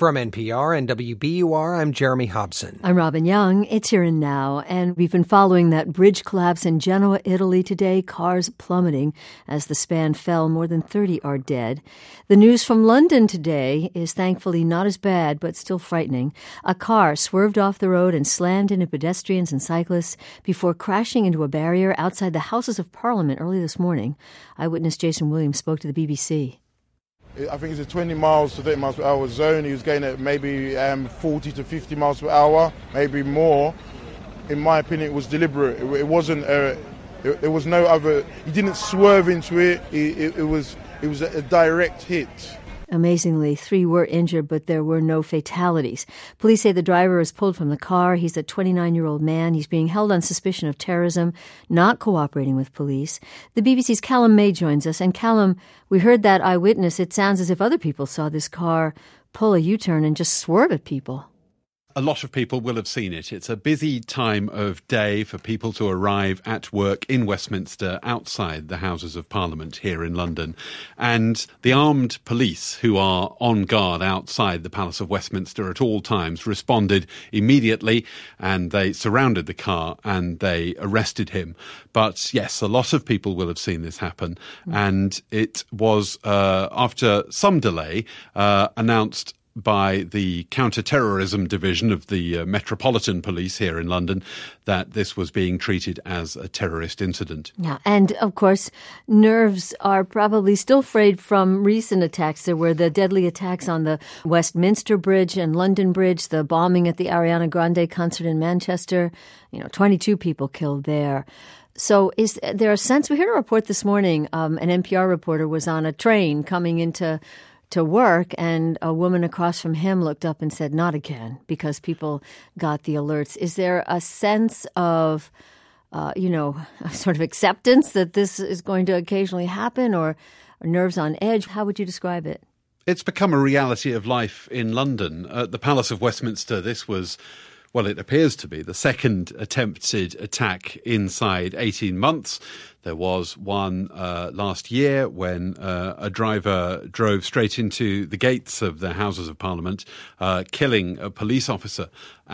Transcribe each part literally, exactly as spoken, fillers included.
From N P R and W B U R, I'm Jeremy Hobson. I'm Robin Young. It's Here and Now, and we've been following that bridge collapse in Genoa, Italy today, cars plummeting as the span fell. More than thirty are dead. The news from London today is thankfully not as bad, but still frightening. A car swerved off the road and slammed into pedestrians and cyclists before crashing into a barrier outside the Houses of Parliament early this morning. Eyewitness Jason Williams spoke to the B B C. I think it's a twenty miles to thirty miles per hour zone. He was going at maybe um, forty to fifty miles per hour, maybe more. In my opinion, it was deliberate. It, it wasn't. A, it, there was no other. He didn't swerve into it. It, it, it was. It was a, a direct hit. Amazingly, three were injured, but there were no fatalities. Police say the driver was pulled from the car. He's a twenty-nine-year-old man. He's being held on suspicion of terrorism, not cooperating with police. The B B C's Callum May joins us. And Callum, we heard that eyewitness. It sounds as if other people saw this car pull a U-turn and just swerve at people. A lot of people will have seen it. It's a busy time of day for people to arrive at work in Westminster outside the Houses of Parliament here in London. And the armed police who are on guard outside the Palace of Westminster at all times responded immediately, and they surrounded the car and they arrested him. But yes, a lot of people will have seen this happen. Mm. And it was, uh, after some delay, uh, announced by the counter-terrorism division of the uh, Metropolitan Police here in London that this was being treated as a terrorist incident. Yeah, and of course, nerves are probably still frayed from recent attacks. There were the deadly attacks on the Westminster Bridge and London Bridge, the bombing at the Ariana Grande concert in Manchester, you know, twenty-two people killed there. So is there a sense, we heard a report this morning, um, an N P R reporter was on a train coming into to work, and a woman across from him looked up and said, "Not again," because people got the alerts. Is there a sense of, uh, you know, sort of acceptance that this is going to occasionally happen, or, or nerves on edge? How would you describe it? It's become a reality of life in London. At the Palace of Westminster, this was, well, it appears to be the second attempted attack inside eighteen months. There was one uh, last year when uh, a driver drove straight into the gates of the Houses of Parliament, uh, killing a police officer.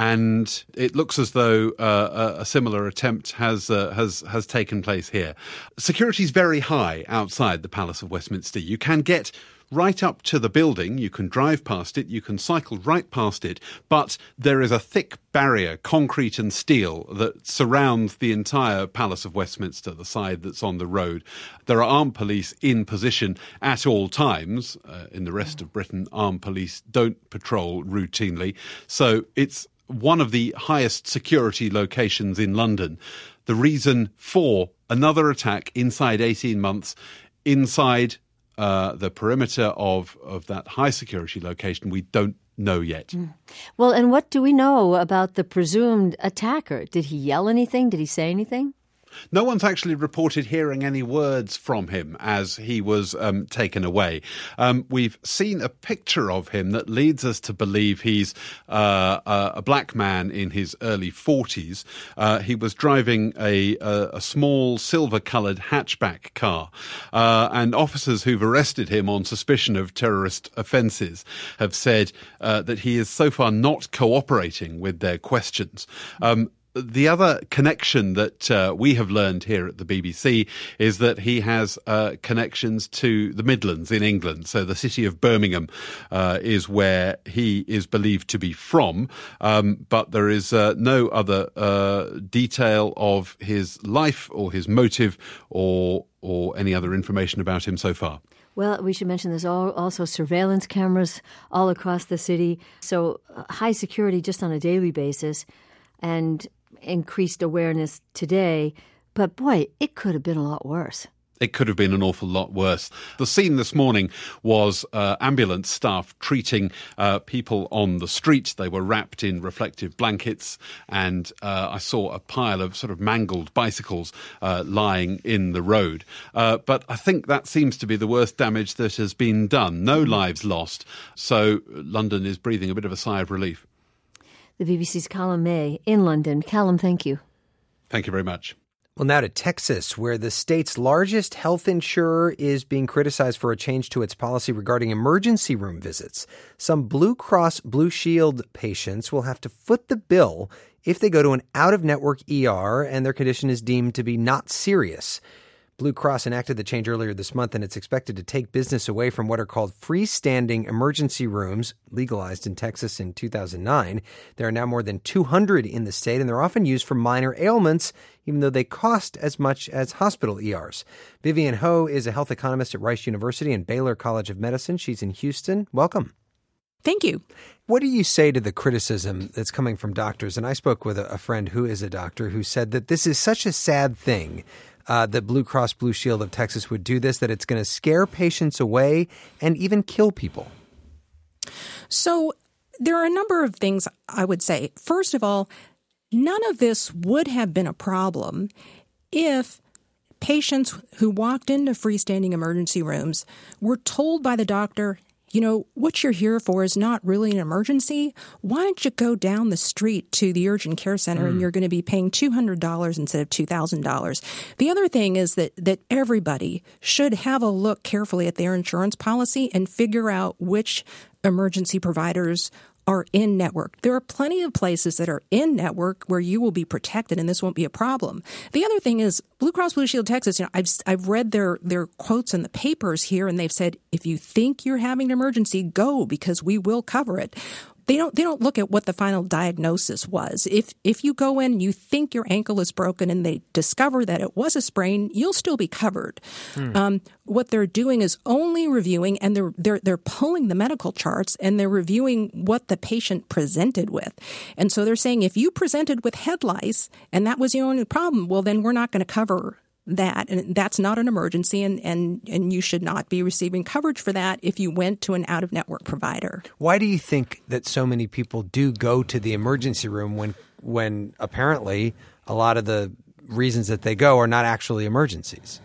And it looks as though uh, a, a similar attempt has uh, has has taken place here. Security is very high outside the Palace of Westminster. You can get right up to the building, you can drive past it, you can cycle right past it, but there is a thick barrier, concrete and steel, that surrounds the entire Palace of Westminster, the side that's on the road. There are armed police in position at all times. Uh, in the rest of Britain, armed police don't patrol routinely. So it's one of the highest security locations in London. The reason for another attack inside eighteen months, inside Uh, the perimeter of, of that high security location, we don't know yet. Mm. Well, and what do we know about the presumed attacker? Did he yell anything? Did he say anything? No one's actually reported hearing any words from him as he was um, taken away. Um, we've seen a picture of him that leads us to believe he's uh, a, a black man in his early forties. Uh, he was driving a, a, a small silver-coloured hatchback car, uh, and officers who've arrested him on suspicion of terrorist offences have said uh, that he is so far not cooperating with their questions. Um, The other connection that uh, we have learned here at the B B C is that he has uh, connections to the Midlands in England. So the city of Birmingham uh, is where he is believed to be from. Um, but there is uh, no other uh, detail of his life or his motive or or any other information about him so far. Well, we should mention there's also surveillance cameras all across the city. So high security just on a daily basis, and increased awareness today. But boy, it could have been a lot worse. It could have been an awful lot worse. The scene this morning was uh, ambulance staff treating uh, people on the street. They were wrapped in reflective blankets, and uh, I saw a pile of sort of mangled bicycles uh, lying in the road. Uh, but I think that seems to be the worst damage that has been done. No lives lost. So London is breathing a bit of a sigh of relief. The B B C's Callum May in London. Callum, thank you. Thank you very much. Well, now to Texas, where the state's largest health insurer is being criticized for a change to its policy regarding emergency room visits. Some Blue Cross Blue Shield patients will have to foot the bill if they go to an out-of-network E R and their condition is deemed to be not serious. Blue Cross enacted the change earlier this month, and it's expected to take business away from what are called freestanding emergency rooms, legalized in Texas in two thousand nine. There are now more than two hundred in the state, and they're often used for minor ailments, even though they cost as much as hospital E Rs. Vivian Ho is a health economist at Rice University and Baylor College of Medicine. She's in Houston. Welcome. Thank you. What do you say to the criticism that's coming from doctors? And I spoke with a friend who is a doctor who said that this is such a sad thing uh, that Blue Cross Blue Shield of Texas would do this, that it's going to scare patients away and even kill people. So there are a number of things I would say. First of all, none of this would have been a problem if patients who walked into freestanding emergency rooms were told by the doctor, you know, what you're here for is not really an emergency. Why don't you go down the street to the urgent care center mm. and you're going to be paying two hundred dollars instead of two thousand dollars. The other thing is that, that everybody should have a look carefully at their insurance policy and figure out which emergency providers are in network. There are plenty of places that are in network where you will be protected and this won't be a problem. The other thing is Blue Cross Blue Shield Texas, you know, I've I've read their their quotes in the papers here, and they've said, if you think you're having an emergency, go, because we will cover it. They don't they don't look at what the final diagnosis was. If if you go in and you think your ankle is broken and they discover that it was a sprain, you'll still be covered. Hmm. Um, what they're doing is only reviewing, and they're they're they're pulling the medical charts and they're reviewing what the patient presented with. And so they're saying, if you presented with head lice and that was your only problem, well, then we're not going to cover that, and that's not an emergency, and, and, and you should not be receiving coverage for that if you went to an out-of-network provider. Why do you think that so many people do go to the emergency room when when apparently a lot of the reasons that they go are not actually emergencies?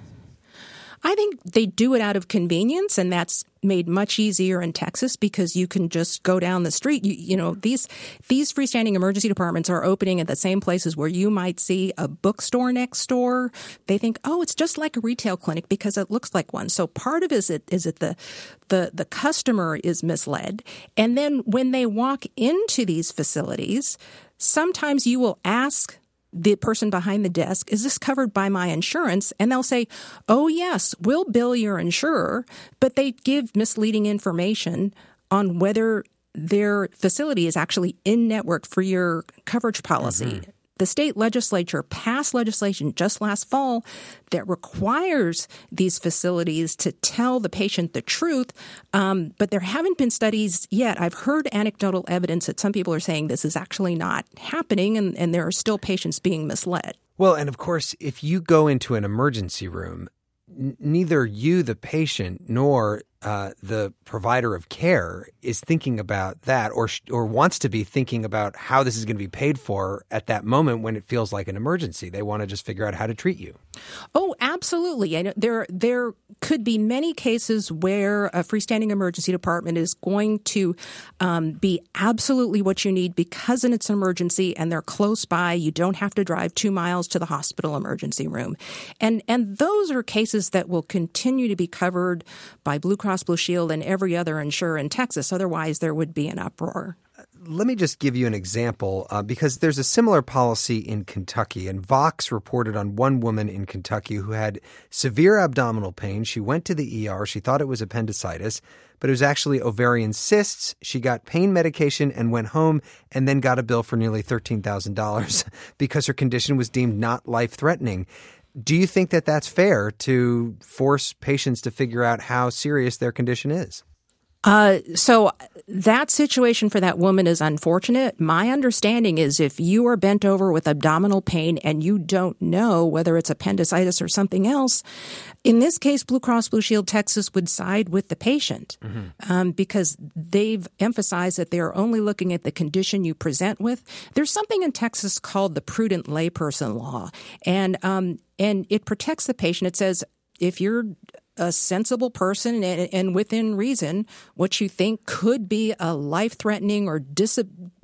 I think they do it out of convenience, and that's made much easier in Texas because you can just go down the street. You, you know, these these freestanding emergency departments are opening at the same places where you might see a bookstore next door. They think, oh, it's just like a retail clinic because it looks like one. So part of it is it is it the the the customer is misled, and then when they walk into these facilities, sometimes you will ask the person behind the desk, is this covered by my insurance? And they'll say, oh, yes, we'll bill your insurer, but they give misleading information on whether their facility is actually in network for your coverage policy. Mm-hmm. The state legislature passed legislation just last fall that requires these facilities to tell the patient the truth, um, but there haven't been studies yet. I've heard anecdotal evidence that some people are saying this is actually not happening, and, and there are still patients being misled. Well, and of course, if you go into an emergency room, n- neither you, the patient, nor uh, the provider of care is thinking about that, or sh- or wants to be thinking about how this is going to be paid for at that moment when it feels like an emergency. They want to just figure out how to treat you. Oh, absolutely. And there there could be many cases where a freestanding emergency department is going to um, be absolutely what you need because it's an emergency and they're close by. You don't have to drive two miles to the hospital emergency room. And and those are cases that will continue to be covered by Blue Cross Blue Shield and every other insurer in Texas. Otherwise, there would be an uproar. Let me just give you an example, uh, because there's a similar policy in Kentucky. And Vox reported on one woman in Kentucky who had severe abdominal pain. She went to the E R. She thought it was appendicitis, but it was actually ovarian cysts. She got pain medication and went home and then got a bill for nearly thirteen thousand dollars because her condition was deemed not life-threatening. Do you think that that's fair to force patients to figure out how serious their condition is? Uh, so that situation for that woman is unfortunate. My understanding is if you are bent over with abdominal pain and you don't know whether it's appendicitis or something else, in this case, Blue Cross Blue Shield Texas would side with the patient mm-hmm. um, because they've emphasized that they're only looking at the condition you present with. There's something in Texas called the prudent layperson law, and um, and it protects the patient. It says if you're a sensible person and, and within reason, what you think could be a life-threatening or dis-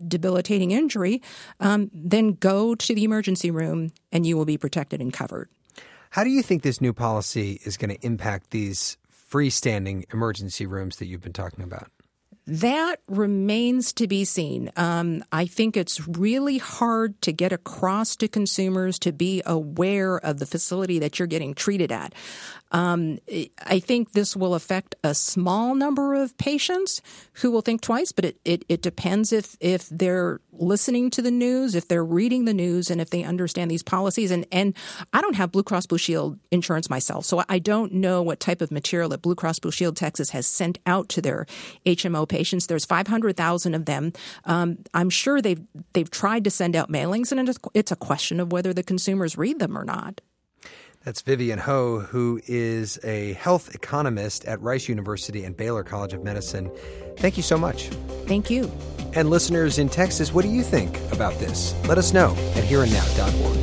debilitating injury, um, then go to the emergency room and you will be protected and covered. How do you think this new policy is going to impact these freestanding emergency rooms that you've been talking about? That remains to be seen. Um, I think it's really hard to get across to consumers to be aware of the facility that you're getting treated at. Um, I think this will affect a small number of patients who will think twice, but it, it, it depends if, if they're listening to the news, if they're reading the news, and if they understand these policies. And, and I don't have Blue Cross Blue Shield insurance myself, so I don't know what type of material that Blue Cross Blue Shield Texas has sent out to their H M O patients. There's five hundred thousand of them. Um, I'm sure they've, they've tried to send out mailings, and it's a question of whether the consumers read them or not. That's Vivian Ho, who is a health economist at Rice University and Baylor College of Medicine. Thank you so much. Thank you. And listeners in Texas, what do you think about this? Let us know at here and now dot org.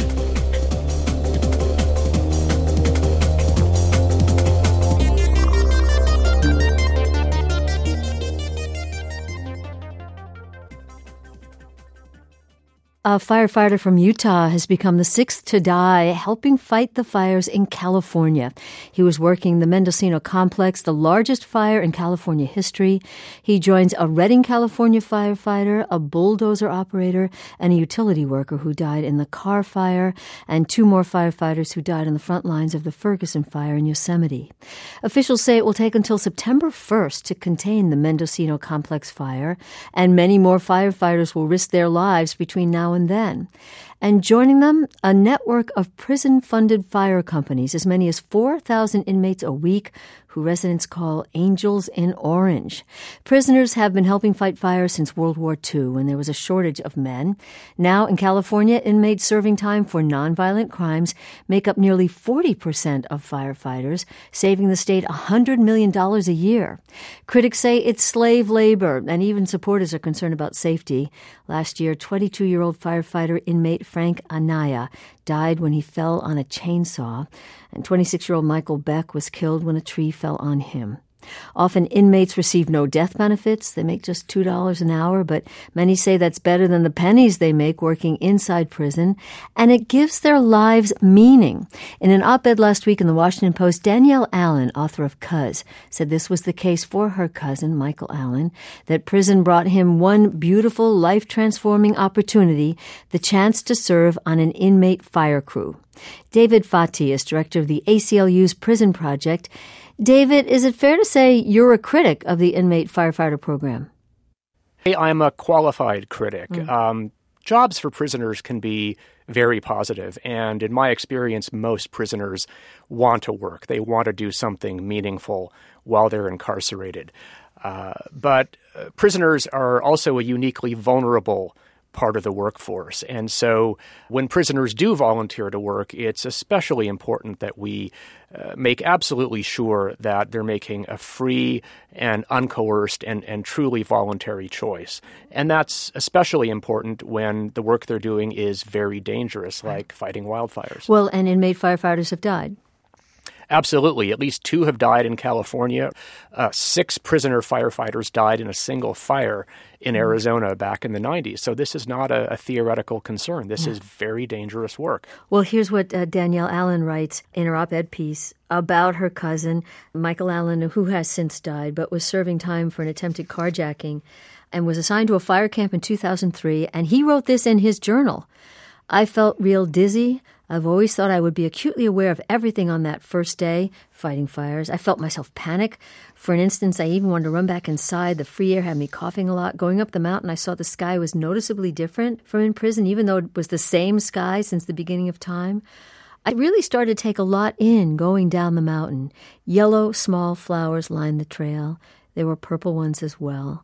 A firefighter from Utah has become the sixth to die helping fight the fires in California. He was working the Mendocino Complex, the largest fire in California history. He joins a Redding, California firefighter, a bulldozer operator, and a utility worker who died in the Carr Fire, and two more firefighters who died on the front lines of the Ferguson Fire in Yosemite. Officials say it will take until September first to contain the Mendocino Complex fire, and many more firefighters will risk their lives between now and and then. And joining them, a network of prison-funded fire companies, as many as four thousand inmates a week, who residents call Angels in Orange. Prisoners have been helping fight fires since World War Two, when there was a shortage of men. Now, in California, inmates serving time for nonviolent crimes make up nearly forty percent of firefighters, saving the state one hundred million dollars a year. Critics say it's slave labor, and even supporters are concerned about safety. Last year, twenty-two-year-old firefighter inmate Frank Anaya died when he fell on a chainsaw, and twenty-six-year-old Michael Beck was killed when a tree fell on him. Often inmates receive no death benefits. They make just two dollars an hour, but many say that's better than the pennies they make working inside prison, and it gives their lives meaning. In an op-ed last week in the Washington Post, Danielle Allen, author of Cuz, said this was the case for her cousin, Michael Allen, that prison brought him one beautiful, life-transforming opportunity, the chance to serve on an inmate fire crew. David Fati is director of the A C L U's Prison Project. David, is it fair to say you're a critic of the inmate firefighter program? Hey, I'm a qualified critic. Mm. Um, jobs for prisoners can be very positive, and in my experience, most prisoners want to work. They want to do something meaningful while they're incarcerated. Uh, but uh, prisoners are also a uniquely vulnerable part of the workforce. And so when prisoners do volunteer to work, it's especially important that we uh, make absolutely sure that they're making a free and uncoerced and, and truly voluntary choice. And that's especially important when the work they're doing is very dangerous, like fighting wildfires. Well, and inmate firefighters have died. Absolutely. At least two have died in California. Uh, six prisoner firefighters died in a single fire in Arizona back in the nineties. So this is not a, a theoretical concern. This yeah. is very dangerous work. Well, here's what uh, Danielle Allen writes in her op-ed piece about her cousin, Michael Allen, who has since died, but was serving time for an attempted carjacking and was assigned to a fire camp in two thousand three. And he wrote this in his journal. I felt real dizzy. I've always thought I would be acutely aware of everything on that first day, fighting fires. I felt myself panic. For an instance, I even wanted to run back inside. The free air had me coughing a lot. Going up the mountain, I saw the sky was noticeably different from in prison, even though it was the same sky since the beginning of time. I really started to take a lot in going down the mountain. Yellow, small flowers lined the trail. There were purple ones as well.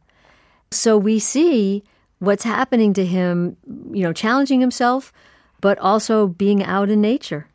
So we see what's happening to him, you know, challenging himself, but also being out in nature.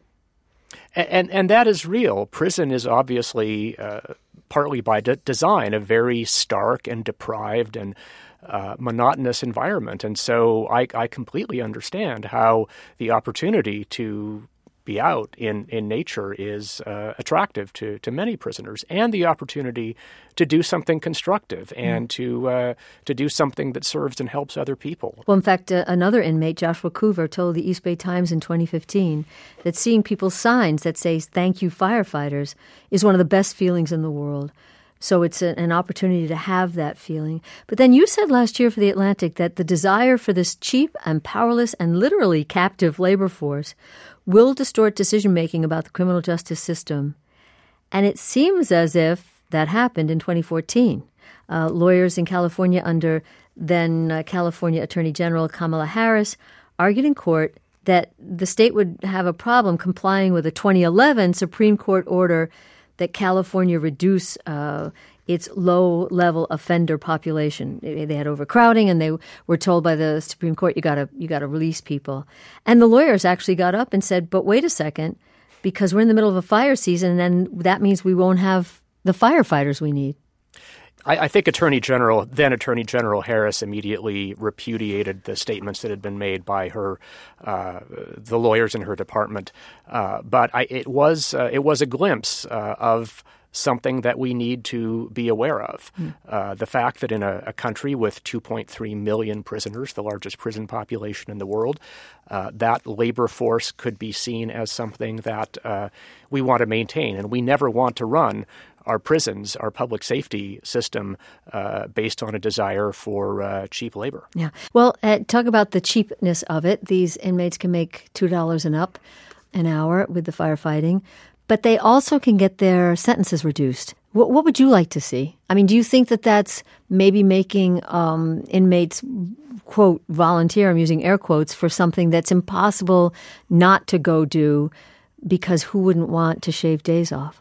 And and, and that is real. Prison is obviously, uh, partly by de- design, a very stark and deprived and uh, monotonous environment. And so I, I completely understand how the opportunity to be out in, in nature is uh, attractive to, to many prisoners, and the opportunity to do something constructive and mm. to uh, to do something that serves and helps other people. Well, in fact, uh, another inmate, Joshua Coover, told the East Bay Times in twenty fifteen that seeing people's signs that say, "Thank you, firefighters," is one of the best feelings in the world. So it's a, an opportunity to have that feeling. But then you said last year for The Atlantic that the desire for this cheap and powerless and literally captive labor force will distort decision-making about the criminal justice system. And it seems as if that happened in twenty fourteen. Uh, lawyers in California under then uh, California Attorney General Kamala Harris argued in court that the state would have a problem complying with a twenty eleven Supreme Court order that California reduce uh, its low-level offender population. They had overcrowding, and they were told by the Supreme Court, you gotta you gotta release people. And the lawyers actually got up and said, but wait a second, because we're in the middle of a fire season, and then that means we won't have the firefighters we need. I, I think Attorney General, then Attorney General Harris immediately repudiated the statements that had been made by her, uh, the lawyers in her department. Uh, but I, it was uh, it was a glimpse uh, of something that we need to be aware of. Mm. Uh, the fact that in a, a country with two point three million prisoners, the largest prison population in the world, uh, that labor force could be seen as something that uh, we want to maintain. And we never want to run our prisons, our public safety system, uh, based on a desire for uh, cheap labor. Yeah. Well, uh, talk about the cheapness of it. These inmates can make two dollars and up an hour with the firefighting, but they also can get their sentences reduced. What, what would you like to see? I mean, do you think that that's maybe making um, inmates, quote, volunteer, I'm using air quotes, for something that's impossible not to go do, because who wouldn't want to shave days off?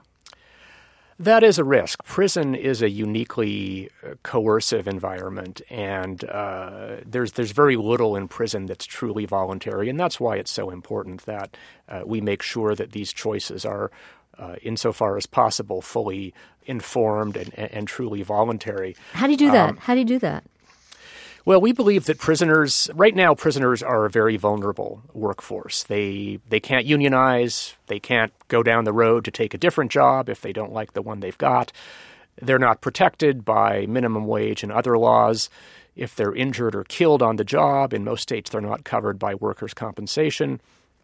That is a risk. Prison is a uniquely coercive environment, and uh, there's there's very little in prison that's truly voluntary, and that's why it's so important that uh, we make sure that these choices are, uh, insofar as possible, fully informed and, and, and truly voluntary. How do you do that? Um, How do you do that? Well, we believe that prisoners, right now, prisoners are a very vulnerable workforce. They they can't unionize. They can't go down the road to take a different job if they don't like the one they've got. They're not protected by minimum wage and other laws. If they're injured or killed on the job, in most states, they're not covered by workers' compensation.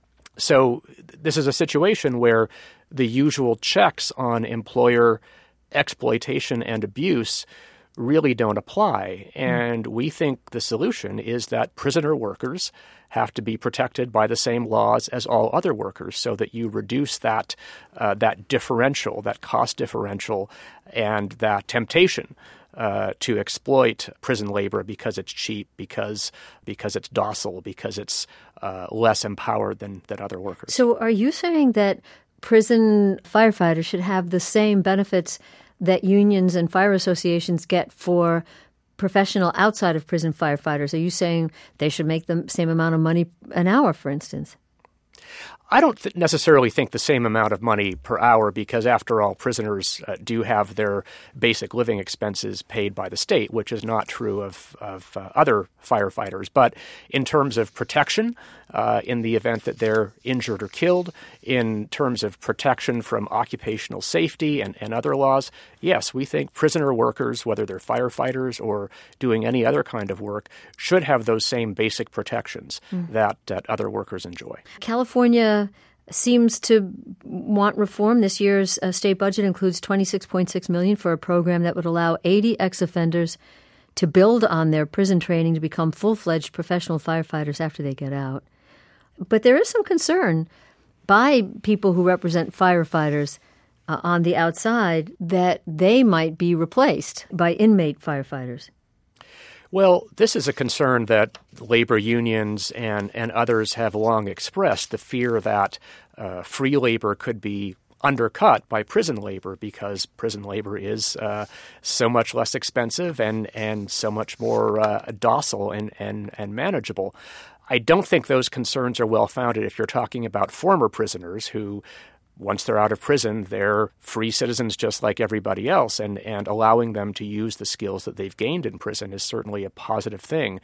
So this is a situation where the usual checks on employer exploitation and abuse really don't apply. And we think the solution is that prisoner workers have to be protected by the same laws as all other workers, so that you reduce that uh, that differential, that cost differential, and that temptation uh, to exploit prison labor because it's cheap, because because it's docile, because it's uh, less empowered than, than other workers. So are you saying that prison firefighters should have the same benefits that unions and fire associations get for professional outside of prison firefighters? Are you saying they should make the same amount of money an hour, for instance? I don't th- necessarily think the same amount of money per hour, because after all, prisoners uh, do have their basic living expenses paid by the state, which is not true of, of uh, other firefighters. But in terms of protection, uh, in the event that they're injured or killed, in terms of protection from occupational safety and, and other laws, yes, we think prisoner workers, whether they're firefighters or doing any other kind of work, should have those same basic protections mm. that, that other workers enjoy. California seems to want reform. This year's uh, state budget includes twenty-six point six million dollars for a program that would allow eighty ex-offenders to build on their prison training to become full-fledged professional firefighters after they get out. But there is some concern by people who represent firefighters uh, on the outside that they might be replaced by inmate firefighters. Well, this is a concern that labor unions and, and others have long expressed, the fear that uh, free labor could be undercut by prison labor, because prison labor is uh, so much less expensive and, and so much more uh, docile and, and, and manageable. I don't think those concerns are well-founded if you're talking about former prisoners who, once they're out of prison, they're free citizens just like everybody else, and, and allowing them to use the skills that they've gained in prison is certainly a positive thing.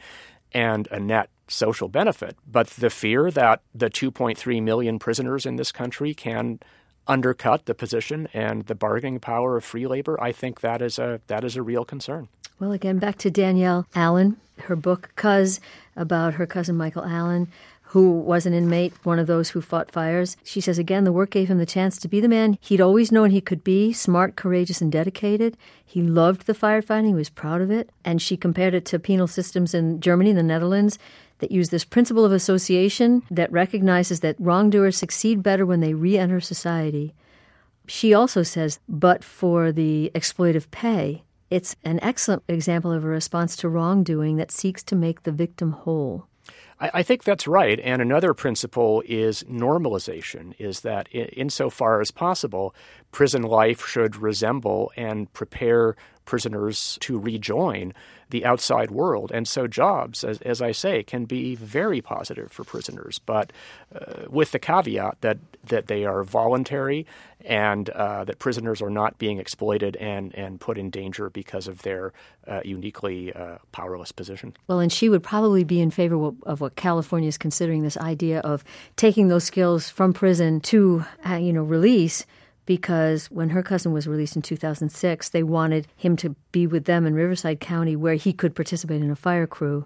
and a net social benefit. But the fear that the two point three million prisoners in this country can undercut the position and the bargaining power of free labor, I think that is a that is a real concern. Well, again, back to Danielle Allen, her book, Cuz, about her cousin Michael Allen, who was an inmate, one of those who fought fires. She says, again, the work gave him the chance to be the man he'd always known he could be, smart, courageous, and dedicated. He loved the firefighting. He was proud of it. And she compared it to penal systems in Germany and the Netherlands that use this principle of association that recognizes that wrongdoers succeed better when they re-enter society. She also says, but for the exploitive pay, it's an excellent example of a response to wrongdoing that seeks to make the victim whole. I think that's right. And another principle is normalization, is that insofar as possible, prison life should resemble and prepare prisoners to rejoin the outside world. And so jobs, as, as I say, can be very positive for prisoners, but uh, with the caveat that, that they are voluntary and uh, that prisoners are not being exploited and, and put in danger because of their uh, uniquely uh, powerless position. Well, and she would probably be in favor of what California is considering, this idea of taking those skills from prison to, uh, you know, release. Because when her cousin was released in two thousand six, they wanted him to be with them in Riverside County where he could participate in a fire crew.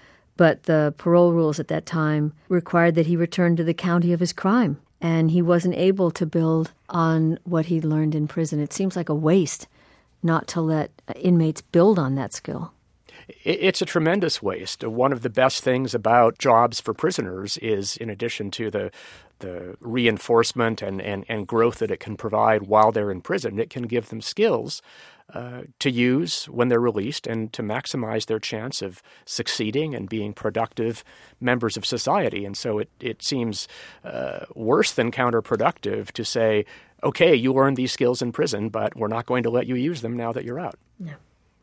But the parole rules at that time required that he return to the county of his crime. And he wasn't able to build on what he learned in prison. It seems like a waste not to let inmates build on that skill. It's a tremendous waste. One of the best things about jobs for prisoners is, in addition to the the reinforcement and, and, and growth that it can provide while they're in prison, it can give them skills uh, to use when they're released and to maximize their chance of succeeding and being productive members of society. And so it, it seems uh, worse than counterproductive to say, okay, you learned these skills in prison, but we're not going to let you use them now that you're out. No.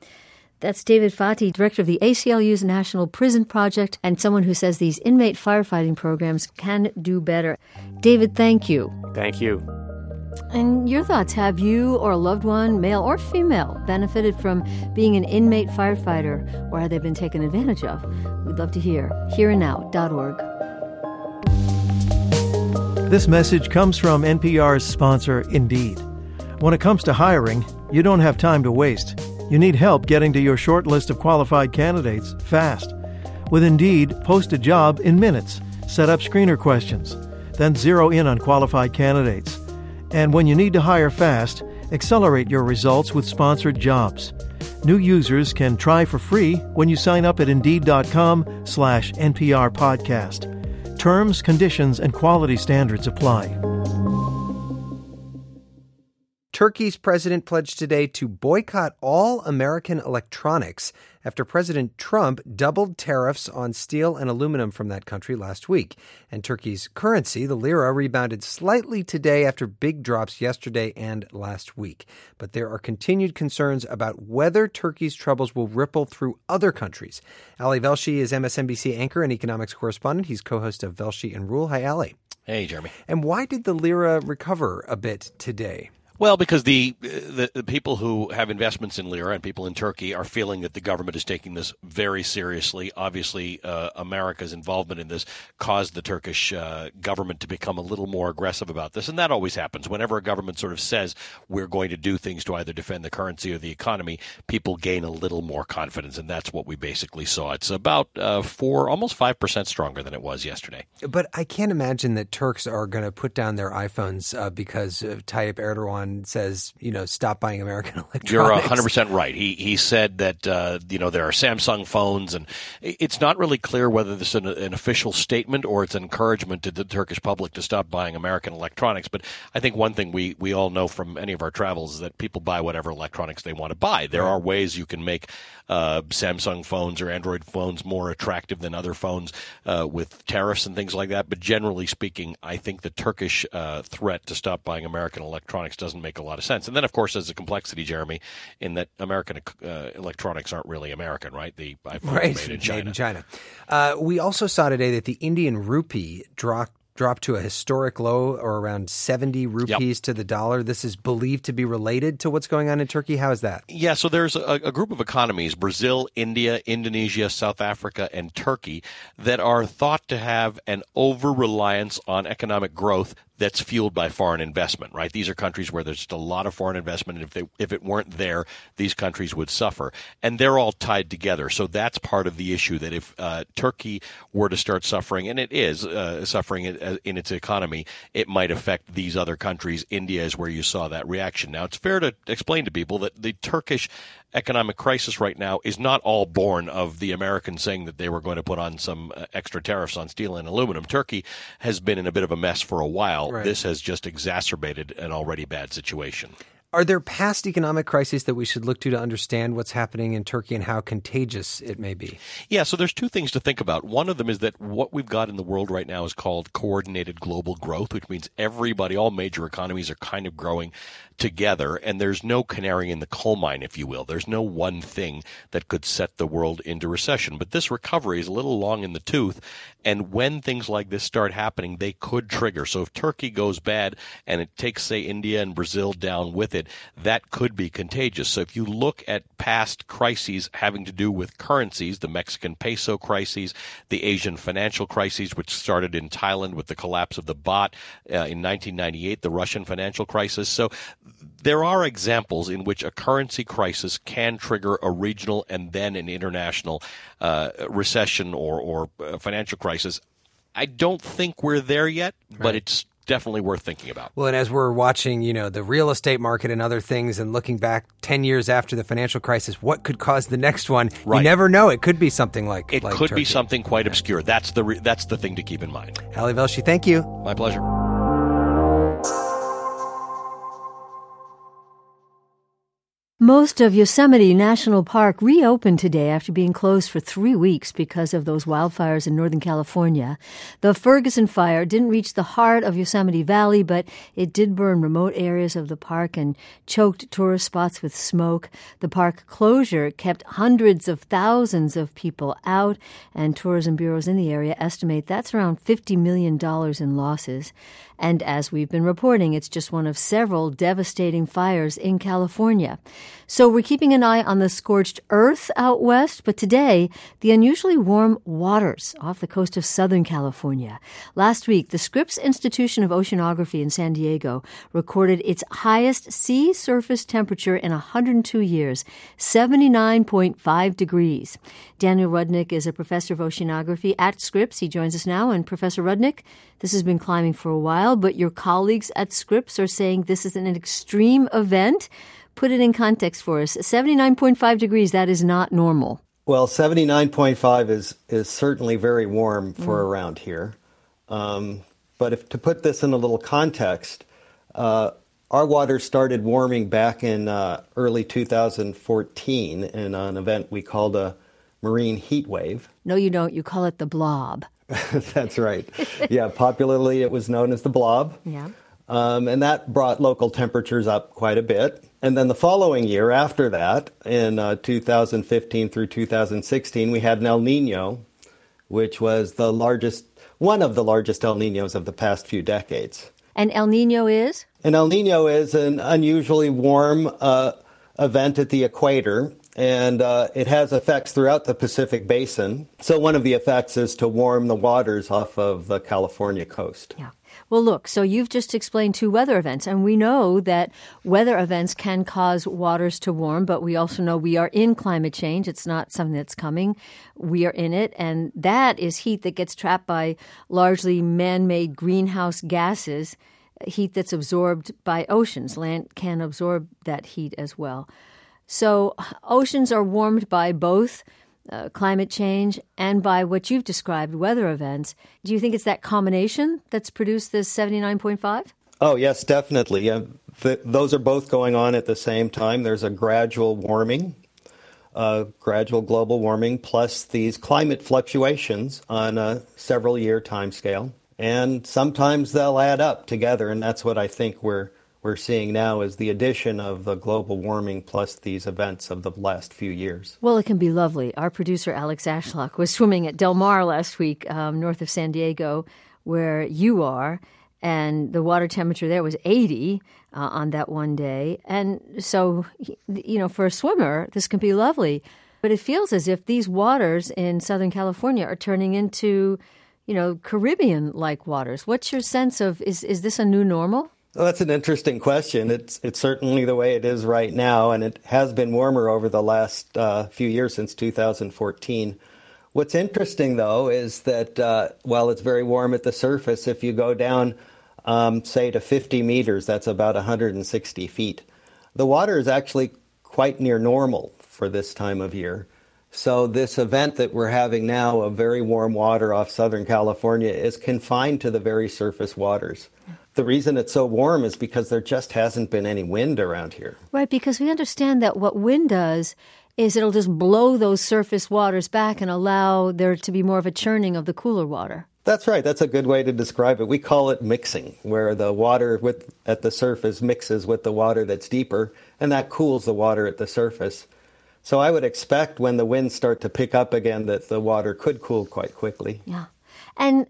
That's David Fati, director of the A C L U's National Prison Project, and someone who says these inmate firefighting programs can do better. David, thank you. Thank you. And your thoughts, have you or a loved one, male or female, benefited from being an inmate firefighter, or have they been taken advantage of? We'd love to hear. here and now dot org. This message comes from N P R's sponsor, Indeed. When it comes to hiring, you don't have time to waste. You need help getting to your short list of qualified candidates fast. With Indeed, post a job in minutes, set up screener questions, then zero in on qualified candidates. And when you need to hire fast, accelerate your results with sponsored jobs. New users can try for free when you sign up at Indeed.com slash NPR podcast. Terms, conditions, and quality standards apply. Turkey's president pledged today to boycott all American electronics after President Trump doubled tariffs on steel and aluminum from that country last week. And Turkey's currency, the lira, rebounded slightly today after big drops yesterday and last week. But there are continued concerns about whether Turkey's troubles will ripple through other countries. Ali Velshi is M S N B C anchor and economics correspondent. He's co-host of Velshi and Rule. Hi, Ali. Hey, Jeremy. And why did the lira recover a bit today? Well, because the, the the people who have investments in lira and people in Turkey are feeling that the government is taking this very seriously. Obviously, uh, America's involvement in this caused the Turkish uh, government to become a little more aggressive about this. And that always happens. Whenever a government sort of says we're going to do things to either defend the currency or the economy, people gain a little more confidence. And that's what we basically saw. It's about uh, four, almost five percent stronger than it was yesterday. But I can't imagine that Turks are going to put down their iPhones uh, because uh, Tayyip Erdogan says, you know, stop buying American electronics. You're one hundred percent right. He he said that, uh, you know, there are Samsung phones, and it's not really clear whether this is an, an official statement or it's an encouragement to the Turkish public to stop buying American electronics. But I think one thing we, we all know from any of our travels is that people buy whatever electronics they want to buy. There are ways you can make uh, Samsung phones or Android phones more attractive than other phones uh, with tariffs and things like that. But generally speaking, I think the Turkish uh, threat to stop buying American electronics doesn't make a lot of sense. And then, of course, there's a complexity, Jeremy, in that American uh, electronics aren't really American, right? The iPhone right. made in China. Made in China. Uh, we also saw today that the Indian rupee dropped dropped to a historic low, or around seventy rupees yep. to the dollar. This is believed to be related to what's going on in Turkey. How is that? Yeah, so there's a, a group of economies, Brazil, India, Indonesia, South Africa, and Turkey, that are thought to have an over-reliance on economic growth that's fueled by foreign investment, right? These are countries where there's just a lot of foreign investment, and if they, if it weren't there, these countries would suffer. And they're all tied together. So that's part of the issue, that if uh, Turkey were to start suffering, and it is uh, suffering in, in its economy, it might affect these other countries. India is where you saw that reaction. Now, it's fair to explain to people that the Turkish economic crisis right now is not all born of the Americans saying that they were going to put on some uh, extra tariffs on steel and aluminum. Turkey has been in a bit of a mess for a while. Right. This has just exacerbated an already bad situation. Are there past economic crises that we should look to to understand what's happening in Turkey and how contagious it may be? Yeah, so there's two things to think about. One of them is that what we've got in the world right now is called coordinated global growth, which means everybody, all major economies are kind of growing together, and there's no canary in the coal mine, if you will. There's no one thing that could set the world into recession. But this recovery is a little long in the tooth, and when things like this start happening, they could trigger. So if Turkey goes bad and it takes, say, India and Brazil down with it, that could be contagious. So if you look at past crises having to do with currencies, the Mexican peso crises, the Asian financial crises, which started in Thailand with the collapse of the baht uh, in nineteen ninety-eight, the Russian financial crisis. So there are examples in which a currency crisis can trigger a regional and then an international uh, recession or, or uh, financial crisis. I don't think we're there yet, right. but it's definitely worth thinking about. Well, and as we're watching, you know, the real estate market and other things and looking back ten years after the financial crisis, what could cause the next one? Right. You never know. It could be something like It like could Turkey. be something quite yeah. obscure. That's the re- that's the thing to keep in mind. Hallie Velshi, thank you. My pleasure. Most of Yosemite National Park reopened today after being closed for three weeks because of those wildfires in Northern California. The Ferguson fire didn't reach the heart of Yosemite Valley, but it did burn remote areas of the park and choked tourist spots with smoke. The park closure kept hundreds of thousands of people out, and tourism bureaus in the area estimate that's around fifty million dollars in losses. And as we've been reporting, it's just one of several devastating fires in California. So we're keeping an eye on the scorched earth out west, but today, the unusually warm waters off the coast of Southern California. Last week, the Scripps Institution of Oceanography in San Diego recorded its highest sea surface temperature in one hundred two years, seventy-nine point five degrees. Daniel Rudnick is a professor of oceanography at Scripps. He joins us now. And Professor Rudnick, this has been climbing for a while, but your colleagues at Scripps are saying this is an extreme event. Put it in context for us. seventy-nine point five degrees, that is not normal. Well, seventy-nine point five is, is certainly very warm for mm. around here. Um, but if to put this in a little context, uh, our water started warming back in uh, early two thousand fourteen in an event we called a marine heat wave. No, you don't. You call it the blob. That's right. Yeah, popularly it was known as the blob. Yeah. Um, and that brought local temperatures up quite a bit. And then the following year after that, in uh, two thousand fifteen through two thousand sixteen, we had an El Nino, which was the largest, one of the largest El Ninos of the past few decades. And El Nino is? An El Nino is an unusually warm uh, event at the equator, and uh, it has effects throughout the Pacific Basin. So one of the effects is to warm the waters off of the California coast. Yeah. Well, look, so you've just explained two weather events, and we know that weather events can cause waters to warm, but we also know we are in climate change. It's not something that's coming. We are in it, and that is heat that gets trapped by largely man-made greenhouse gases, heat that's absorbed by oceans. Land can absorb that heat as well. So oceans are warmed by both Uh, climate change and by what you've described, weather events. Do you think it's that combination that's produced this seventy-nine point five? Oh, yes, definitely. Yeah, th- those are both going on at the same time. There's a gradual warming, uh, gradual global warming, plus these climate fluctuations on a several-year time scale. And sometimes they'll add up together, and that's what I think we're we're seeing now is the addition of the global warming plus these events of the last few years. Well, it can be lovely. Our producer, Alex Ashlock, was swimming at Del Mar last week, um, north of San Diego, where you are, and the water temperature there was eighty uh, on that one day. And so, you know, for a swimmer, this can be lovely. But it feels as if these waters in Southern California are turning into, you know, Caribbean-like waters. What's your sense of, is, is this a new normal? Well, that's an interesting question. It's it's certainly the way it is right now, and it has been warmer over the last uh, few years since two thousand fourteen. What's interesting, though, is that uh, while it's very warm at the surface, if you go down, um, say, to fifty meters, that's about one hundred sixty feet, the water is actually quite near normal for this time of year. So this event that we're having now of very warm water off Southern California is confined to the very surface waters. The reason it's so warm is because there just hasn't been any wind around here. Right, because we understand that what wind does is it'll just blow those surface waters back and allow there to be more of a churning of the cooler water. That's right. That's a good way to describe it. We call it mixing, where the water with, at the surface mixes with the water that's deeper, and that cools the water at the surface. So I would expect when the winds start to pick up again that the water could cool quite quickly. Yeah. And,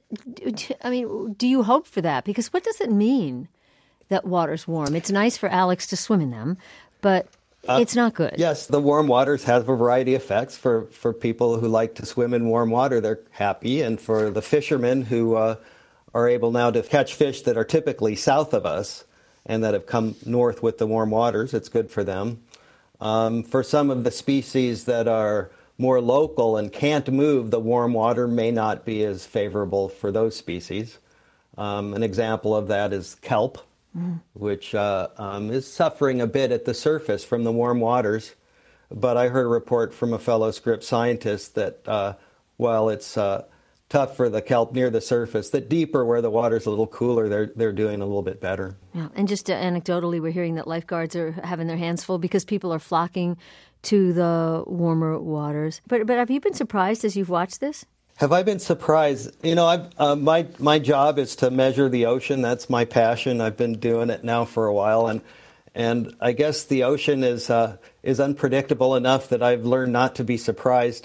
I mean, do you hope for that? Because what does it mean that water's warm? It's nice for Alex to swim in them, but uh, it's not good. Yes, the warm waters have a variety of effects. For, for people who like to swim in warm water, they're happy. And for the fishermen who uh, are able now to catch fish that are typically south of us and that have come north with the warm waters, it's good for them. Um, for some of the species that are more local and can't move, the warm water may not be as favorable for those species. Um, an example of that is kelp, mm. which uh, um, is suffering a bit at the surface from the warm waters. But I heard a report from a fellow Scripps scientist that uh, while it's uh, tough for the kelp near the surface, that deeper where the water's a little cooler, they're they're doing a little bit better. Yeah, and just uh, anecdotally, we're hearing that lifeguards are having their hands full because people are flocking to the warmer waters. But but have you been surprised as you've watched this? Have I been surprised? You know, I've, uh, my my job is to measure the ocean. That's my passion. I've been doing it now for a while, and and I guess the ocean is uh, is unpredictable enough that I've learned not to be surprised.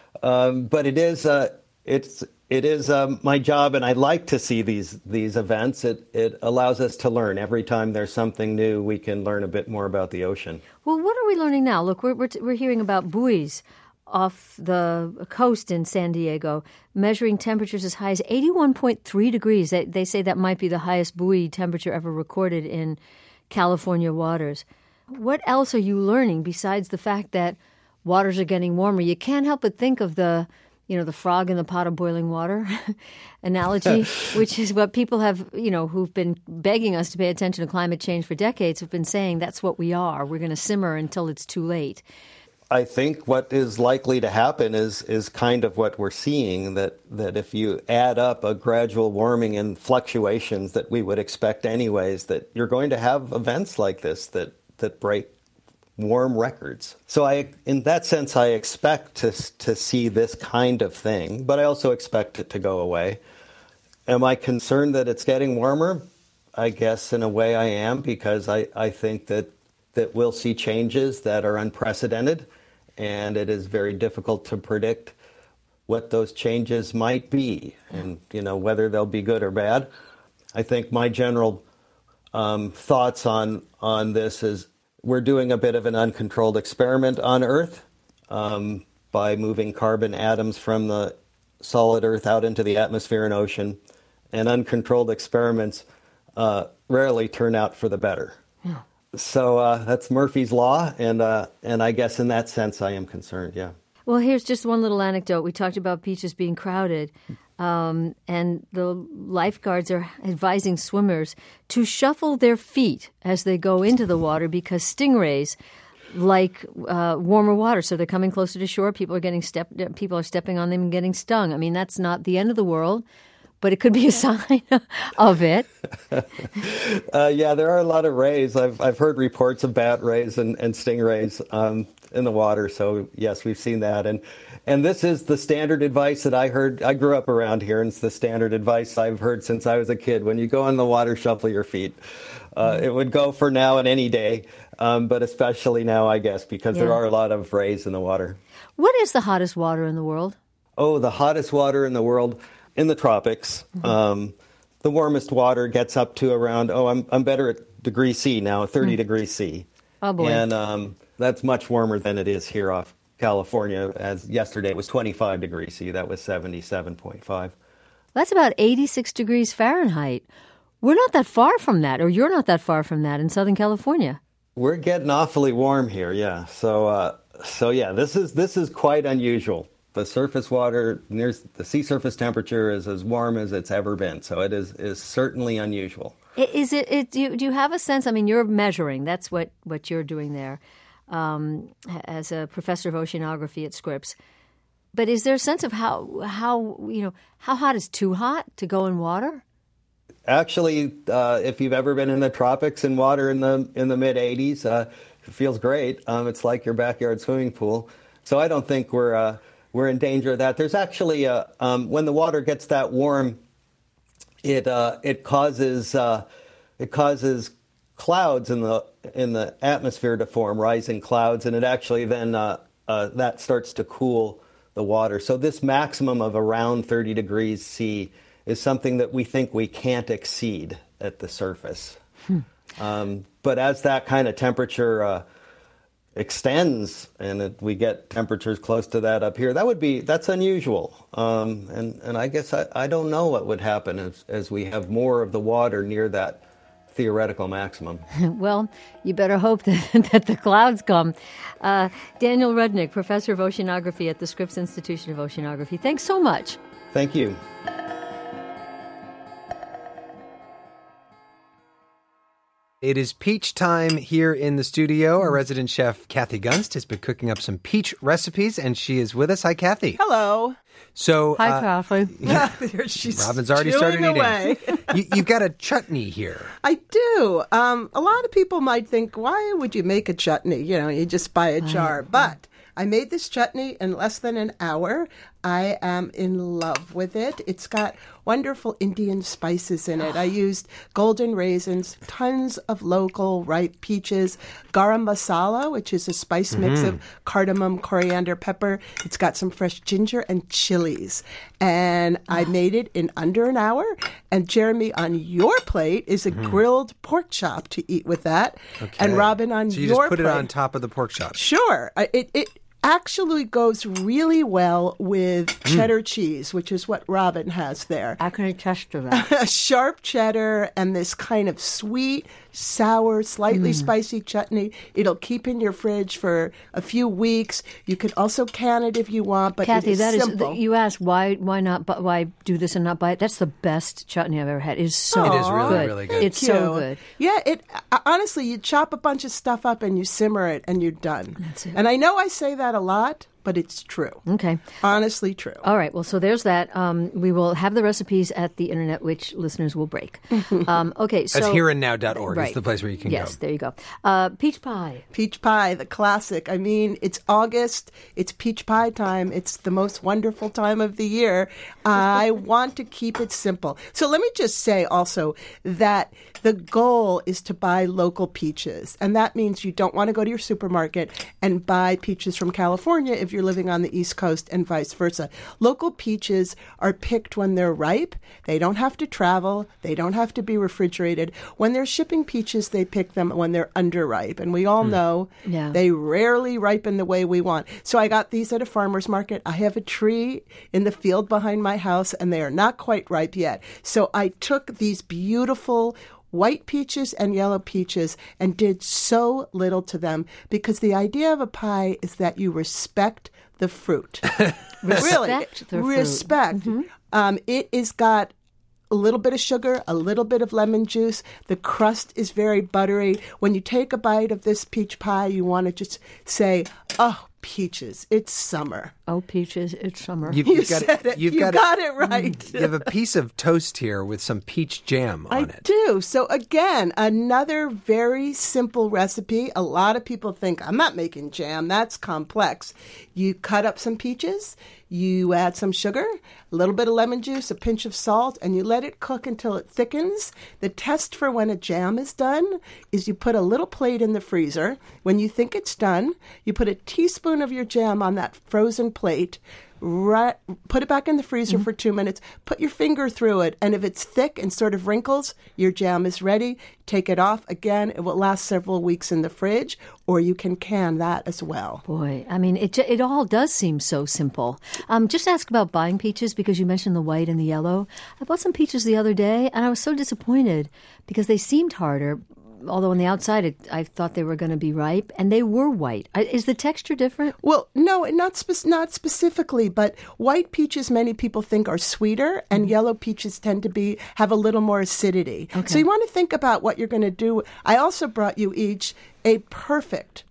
Um, but it is uh, it's it is um, my job, and I like to see these these events. It it allows us to learn. Every time there's something new, we can learn a bit more about the ocean. Well, what are we learning now? Look, we're we're, we're hearing about buoys off the coast in San Diego, measuring temperatures as high as eighty-one point three degrees. They, they say that might be the highest buoy temperature ever recorded in California waters. What else are you learning besides the fact that waters are getting warmer? You can't help but think of the, you know, the frog in the pot of boiling water analogy, which is what people have, you know, who've been begging us to pay attention to climate change for decades have been saying that's what we are. We're going to simmer until it's too late. I think what is likely to happen is is kind of what we're seeing, that, that if you add up a gradual warming and fluctuations that we would expect anyways, that you're going to have events like this that, that break warm records. So I, in that sense, I expect to to see this kind of thing, but I also expect it to go away. Am I concerned that it's getting warmer? I guess in a way I am, because I, I think that, that we'll see changes that are unprecedented. And it is very difficult to predict what those changes might be and, you know, whether they'll be good or bad. I think my general um, thoughts on, on this is we're doing a bit of an uncontrolled experiment on Earth um, by moving carbon atoms from the solid Earth out into the atmosphere and ocean. And uncontrolled experiments uh, rarely turn out for the better. Yeah. So uh, that's Murphy's Law, and uh, and I guess in that sense I am concerned, yeah. Well, here's just one little anecdote. We talked about beaches being crowded, um, and the lifeguards are advising swimmers to shuffle their feet as they go into the water because stingrays like uh, warmer water, so they're coming closer to shore. People are getting step. People are stepping on them and getting stung. I mean, that's not the end of the world, but it could be a sign of it. uh, yeah, there are a lot of rays. I've I've heard reports of bat rays and, and stingrays um, in the water. So yes, we've seen that. And and this is the standard advice that I heard. I grew up around here, and it's the standard advice I've heard since I was a kid. When you go in the water, shuffle your feet. Uh, mm-hmm. It would go for now and any day, um, but especially now, I guess, because yeah. there are a lot of rays in the water. What is the hottest water in the world? Oh, the hottest water in the world. in the tropics. Mm-hmm. Um, the warmest water gets up to around, oh, I'm I'm better at degree C now, thirty mm. degrees C. Oh, boy. And um, that's much warmer than it is here off California. As yesterday it was twenty-five degrees C. That was seventy-seven point five. That's about eighty-six degrees Fahrenheit. We're not that far from that, or you're not that far from that in Southern California. We're getting awfully warm here, yeah. So, uh, so yeah, this is this is quite unusual. The surface water, near the sea surface temperature is as warm as it's ever been. So it is is certainly unusual. Is it? it do, you, do you have a sense? I mean, you're measuring. That's what, what you're doing there, um, as a professor of oceanography at Scripps. But is there a sense of how how you know how hot is too hot to go in water? Actually, uh, if you've ever been in the tropics in water in the in the mid eighties, uh, it feels great. Um, it's like your backyard swimming pool. So I don't think we're uh, we're in danger of that. There's actually a, um, when the water gets that warm, it uh, it causes uh, it causes clouds in the in the atmosphere to form, rising clouds, and it actually then uh, uh, that starts to cool the water. So this maximum of around thirty degrees C is something that we think we can't exceed at the surface. Hmm. Um, but as that kind of temperature uh, extends and it, we get temperatures close to that up here, that would be, that's unusual. Um, and, and I guess I, I don't know what would happen as, as we have more of the water near that theoretical maximum. Well, you better hope that, that the clouds come. Uh, Daniel Rudnick, professor of oceanography at the Scripps Institution of Oceanography. Thanks so much. Thank you. It is peach time here in the studio. Our resident chef, Kathy Gunst, has been cooking up some peach recipes, and she is with us. Hi, Kathy. Hello. So, Hi, uh, Kathy. Yeah, she's Robin's already started away. eating. you, you've got a chutney here. I do. Um, a lot of people might think, why would you make a chutney? You know, you just buy a jar. But I made this chutney in less than an hour. I am in love with it. It's got wonderful Indian spices in it. I used golden raisins, tons of local ripe peaches, garam masala, which is a spice mm-hmm. mix of cardamom, coriander, pepper. It's got some fresh ginger and chilies. And I made it in under an hour. And Jeremy, on your plate is a mm-hmm. grilled pork chop to eat with that. Okay. And Robin, on so you your just put plate, it on top of the pork chop. Sure. It it actually goes really well with mm. cheddar cheese, which is what Robin has there. I can attest to that. A sharp cheddar and this kind of sweet, sour, slightly mm. spicy chutney. It'll keep in your fridge for a few weeks. You can also can it if you want, but Kathy, it is that simple. is, you asked why why not bu- why do this and not buy it. That's the best chutney I've ever had. It is so It is really, good. really good. It's Thank so you. good. Yeah, it uh, honestly, you chop a bunch of stuff up and you simmer it and you're done. That's it. And I know I say that a lot, but it's true. Okay. Honestly true. All right. Well, so there's that. Um, we will have the recipes at the internet, which listeners will break. Um, okay. So That's here and now dot org right. is the place where you can yes, go. Yes, there you go. Uh, peach pie. Peach pie, the classic. I mean, it's August. It's peach pie time. It's the most wonderful time of the year. I want to keep it simple. So let me just say also that the goal is to buy local peaches. And that means you don't want to go to your supermarket and buy peaches from California if you're living on the East Coast and vice versa. Local peaches are picked when they're ripe. They don't have to travel. They don't have to be refrigerated. When they're shipping peaches, they pick them when they're underripe. And we all mm. know yeah. they rarely ripen the way we want. So I got these at a farmer's market. I have a tree in the field behind my house, and they are not quite ripe yet. So I took these beautiful white peaches and yellow peaches and did so little to them, because the idea of a pie is that you respect the fruit. Really, respect the fruit. Respect. Mm-hmm. Um, it is got a little bit of sugar, a little bit of lemon juice. The crust is very buttery. When you take a bite of this peach pie, you want to just say, oh, peaches, it's summer. Oh, peaches, it's summer. You've, You you've got said it. You've You got, got it right. You have a piece of toast here with some peach jam on I it. do. So again, another very simple recipe. A lot of people think, I'm not making jam. That's complex. You cut up some peaches. You add some sugar, a little bit of lemon juice, a pinch of salt, and you let it cook until it thickens. The test for when a jam is done is you put a little plate in the freezer. When you think it's done, you put a teaspoon of your jam on that frozen plate. plate. Right, put it back in the freezer mm-hmm. for two minutes. Put your finger through it, and if it's thick and sort of wrinkles, your jam is ready. Take it off. Again, it will last several weeks in the fridge, or you can can that as well. Boy, I mean, it it all does seem so simple. Um, just ask about buying peaches because you mentioned the white and the yellow. I bought some peaches the other day, and I was so disappointed because they seemed harder. Although on the outside, it, I thought they were going to be ripe, and they were white. Is the texture different? Well, no, not spe- not specifically, but white peaches many people think are sweeter, and mm-hmm. yellow peaches tend to be have a little more acidity. Okay. So you want to think about what you're going to do. I also brought you each a perfect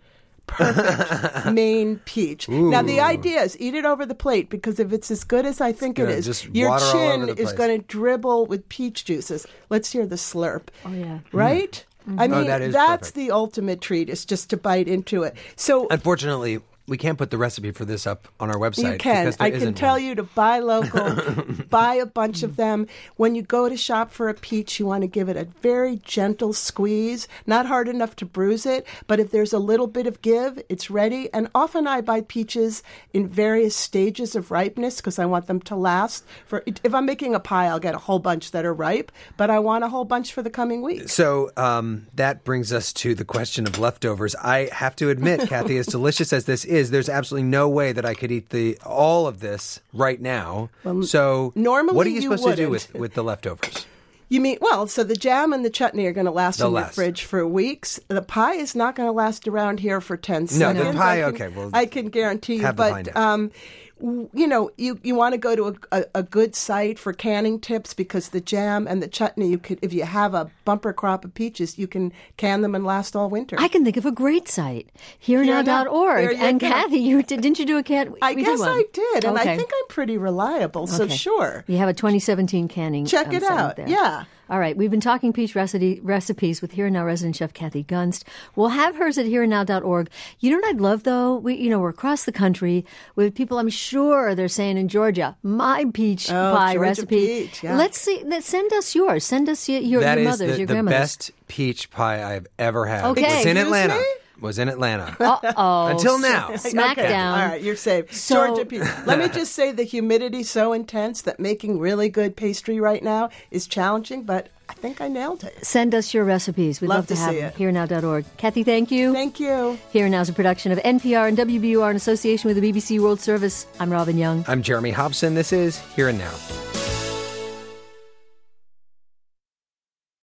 perfect Maine peach. Ooh. Now, the idea is eat it over the plate because if it's as good as I think it is, just your water all chin over the is place. going to dribble with peach juices. Let's hear the slurp. Oh, yeah. Right? Mm. I mean, Oh, that is that's perfect. the ultimate treat, is just to bite into it. So, Unfortunately, we can't put the recipe for this up on our website. you can. because there I can isn't tell one. you to buy local, buy a bunch of them. When you go to shop for a peach, you want to give it a very gentle squeeze, not hard enough to bruise it, but if there's a little bit of give, it's ready. And often I buy peaches in various stages of ripeness because I want them to last. For if I'm making a pie, I'll get a whole bunch that are ripe, but I want a whole bunch for the coming week. So um, that brings us to the question of leftovers. I have to admit, Kathy, as delicious as this is, there's absolutely no way that I could eat the all of this right now. Well, so normally what are you you supposed to do wouldn't. with, with the leftovers? You mean, well, so the jam and the chutney are going to last They'll in the last. fridge for weeks. The pie is not going to last around here for ten No, seconds. the pie, I can, okay, well, I can guarantee you. have the pie But, now. um, w- you know, you, you want to go to a, a, a good site for canning tips because the jam and the chutney, you could, if you have a bumper crop of peaches, you can can them and last all winter. I can think of a great site, here now dot org. There you And go. Kathy, you did, didn't you do a cat? I we guess did one. I did, and Okay. I think I'm pretty reliable, so Okay. sure. You have a twenty seventeen canning. Check um, it segment out. there. Yeah. All right, we've been talking peach recipe, recipes with Here and Now resident chef Kathy Gunst. We'll have hers at here and now dot org. You know what I'd love, though? We, you know, we're across the country with people, I'm sure they're saying in Georgia, my peach Oh, pie Georgia recipe. peach, yeah. Let's see, let's send us yours. Send us your, your, That your is mother's, the, your the grandmother's. best peach pie I've ever had. Okay. Was in Excuse Atlanta. me? Was in Atlanta. Uh-oh. Until now. Smackdown. Okay. All right, you're safe. So- Georgia peach. Let me just say the humidity's so intense that making really good pastry right now is challenging, but I think I nailed it. Send us your recipes. We'd love, Love to have see them. it. here and now dot org. Kathy, thank you. Thank you. Here and Now is a production of N P R and W B U R in association with the B B C World Service. I'm Robin Young. I'm Jeremy Hobson. This is Here and Now.